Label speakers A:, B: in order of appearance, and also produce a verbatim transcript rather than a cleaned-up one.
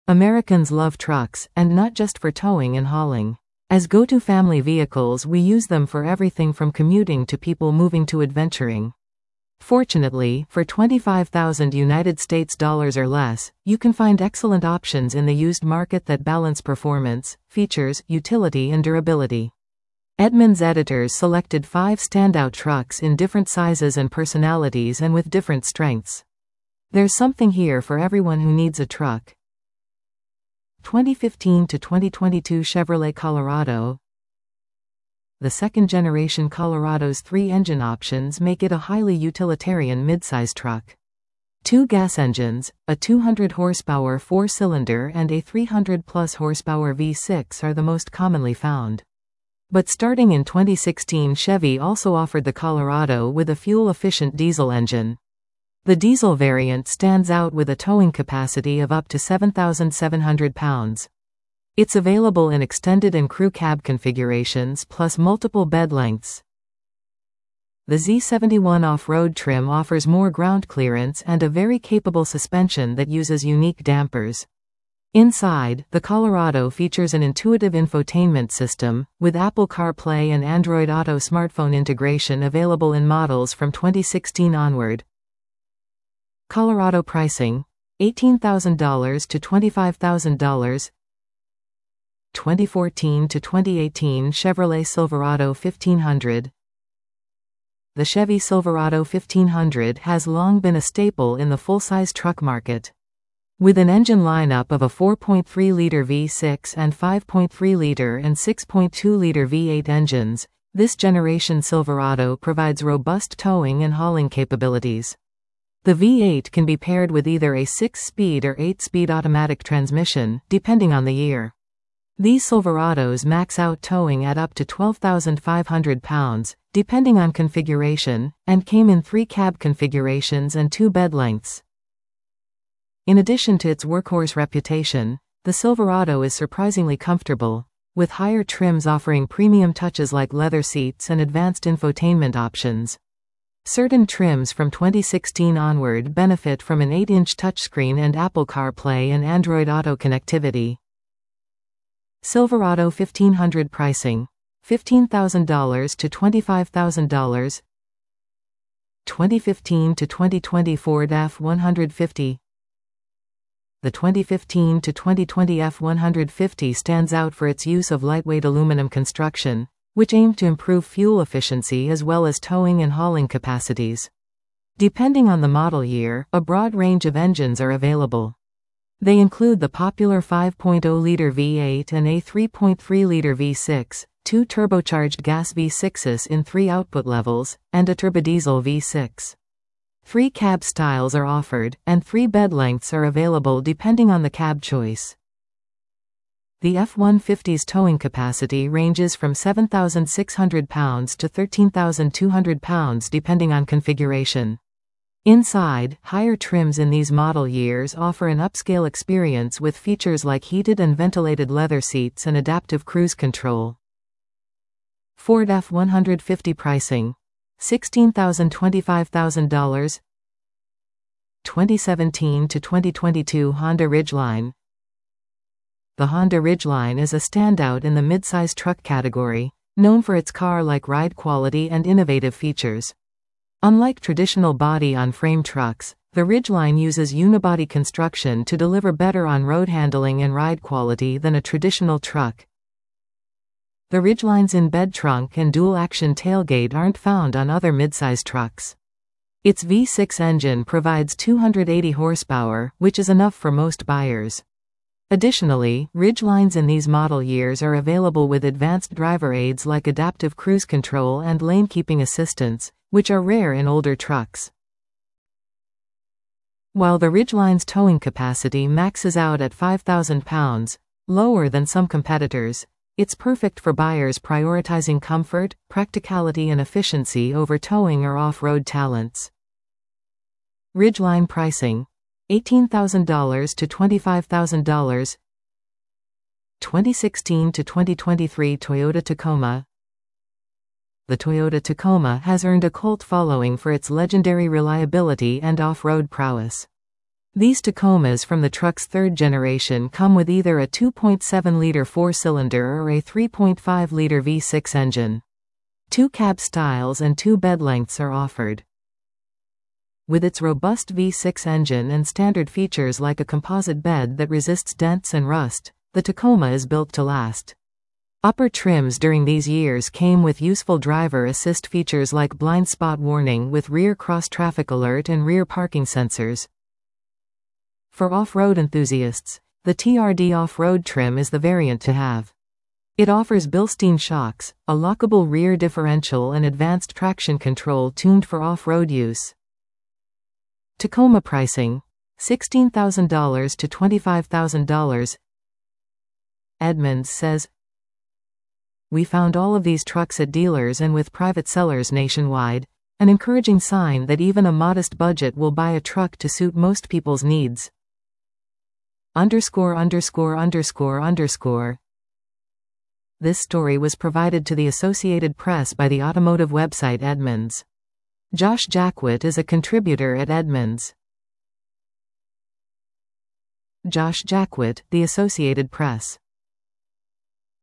A: Americans love trucks, and not just for towing and hauling. As go-to family vehicles, we use them for everything from commuting to people moving to adventuring. Fortunately, for twenty-five thousand United States dollars or less, you can find excellent options in the used market that balance performance, features, utility and durability. Edmunds editors selected five standout trucks in different sizes and personalities and with different strengths. There's something here for everyone who needs a truck. twenty fifteen to twenty twenty-two Chevrolet Colorado. The second-generation Colorado's three engine options make it a highly utilitarian midsize truck. Two gas engines, a two hundred horsepower four-cylinder and a three hundred plus horsepower V six are the most commonly found. But starting in twenty sixteen, Chevy also offered the Colorado with a fuel-efficient diesel engine. The diesel variant stands out with a towing capacity of up to seven thousand seven hundred pounds. It's available in extended and crew cab configurations plus multiple bed lengths. The Z seventy-one off-road trim offers more ground clearance and a very capable suspension that uses unique dampers. Inside, the Colorado features an intuitive infotainment system, with Apple CarPlay and Android Auto smartphone integration available in models from twenty sixteen onward. Colorado pricing: eighteen thousand dollars to twenty-five thousand dollars. twenty fourteen to twenty eighteen Chevrolet Silverado fifteen hundred. The Chevy Silverado fifteen hundred has long been a staple in the full-size truck market. With an engine lineup of a four point three liter V six and five point three liter and six point two liter V eight engines, this generation Silverado provides robust towing and hauling capabilities. The V eight can be paired with either a six-speed or eight-speed automatic transmission, depending on the year. These Silverados max out towing at up to twelve thousand five hundred pounds, depending on configuration, and came in three cab configurations and two bed lengths. In addition to its workhorse reputation, the Silverado is surprisingly comfortable, with higher trims offering premium touches like leather seats and advanced infotainment options. Certain trims from twenty sixteen onward benefit from an eight inch touchscreen and Apple CarPlay and Android Auto connectivity. Silverado fifteen hundred pricing: fifteen thousand dollars to twenty-five thousand dollars. twenty fifteen to twenty twenty Ford F one fifty. The twenty fifteen to twenty twenty F one fifty stands out for its use of lightweight aluminum construction, which aimed to improve fuel efficiency as well as towing and hauling capacities. Depending on the model year, a broad range of engines are available. They include the popular five point oh liter V eight and a three point three liter V six, two turbocharged gas V sixes in three output levels, and a turbodiesel V six. Three cab styles are offered, and three bed lengths are available depending on the cab choice. The F one fifty's towing capacity ranges from seven thousand six hundred pounds to thirteen thousand two hundred pounds depending on configuration. Inside, higher trims in these model years offer an upscale experience with features like heated and ventilated leather seats and adaptive cruise control. Ford F one fifty pricing: sixteen thousand to twenty-five thousand dollars. twenty seventeen to twenty twenty-two Honda Ridgeline. The Honda Ridgeline is a standout in the midsize truck category, known for its car-like ride quality and innovative features. Unlike traditional body-on-frame trucks, the Ridgeline uses unibody construction to deliver better on-road handling and ride quality than a traditional truck. The Ridgeline's in-bed trunk and dual-action tailgate aren't found on other midsize trucks. Its V six engine provides two hundred eighty horsepower, which is enough for most buyers. Additionally, Ridgelines in these model years are available with advanced driver aids like adaptive cruise control and lane-keeping assistance, which are rare in older trucks. While the Ridgeline's towing capacity maxes out at five thousand pounds, lower than some competitors, it's perfect for buyers prioritizing comfort, practicality and efficiency over towing or off-road talents. Ridgeline pricing: eighteen thousand dollars to twenty-five thousand dollars. twenty sixteen to twenty twenty-three Toyota Tacoma. The Toyota Tacoma has earned a cult following for its legendary reliability and off-road prowess. These Tacomas from the truck's third generation come with either a two point seven liter four-cylinder or a three point five liter V six engine. Two cab styles and two bed lengths are offered. With its robust V six engine and standard features like a composite bed that resists dents and rust, the Tacoma is built to last. Upper trims during these years came with useful driver assist features like blind spot warning with rear cross-traffic alert and rear parking sensors. For off-road enthusiasts, the T R D off-road trim is the variant to have. It offers Bilstein shocks, a lockable rear differential and advanced traction control tuned for off-road use. Tacoma pricing: sixteen thousand dollars to twenty-five thousand dollars. Edmunds says, "We found all of these trucks at dealers and with private sellers nationwide, an encouraging sign that even a modest budget will buy a truck to suit most people's needs." Underscore underscore underscore underscore. This story was provided to the Associated Press by the automotive website Edmunds. Josh Jackwit is a contributor at Edmunds. Josh Jackwit, The Associated Press.